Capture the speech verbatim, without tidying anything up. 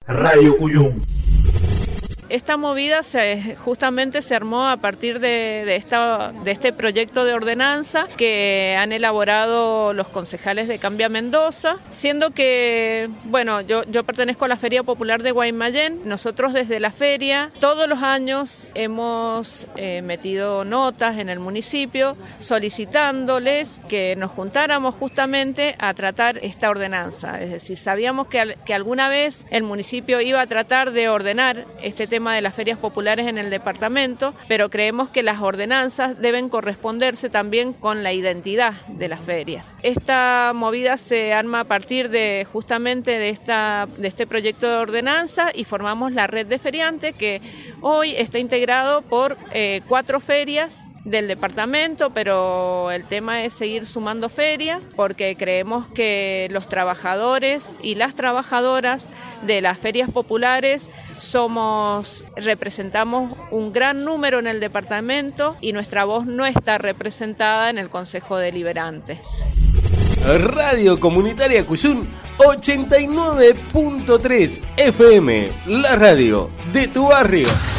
Radio Cuyum. Esta movida se, justamente se armó a partir de, de, esta, de este proyecto de ordenanza que han elaborado los concejales de Cambia Mendoza, siendo que, bueno, yo, yo pertenezco a la Feria Popular de Guaymallén. Nosotros desde la feria todos los años hemos eh, metido notas en el municipio solicitándoles que nos juntáramos justamente a tratar esta ordenanza. Es decir, sabíamos que, que alguna vez el municipio iba a tratar de ordenar este tema de las ferias populares en el departamento, pero creemos que las ordenanzas deben corresponderse también con la identidad de las ferias. Esta movida se arma a partir de justamente de, esta, de este proyecto de ordenanza y formamos la red de feriantes que hoy está integrado por eh, cuatro ferias del departamento, pero el tema es seguir sumando ferias porque creemos que los trabajadores y las trabajadoras de las ferias populares somos, representamos un gran número en el departamento y nuestra voz no está representada en el Consejo Deliberante. Radio Comunitaria Cuyum ochenta y nueve punto tres F M, la radio de tu barrio.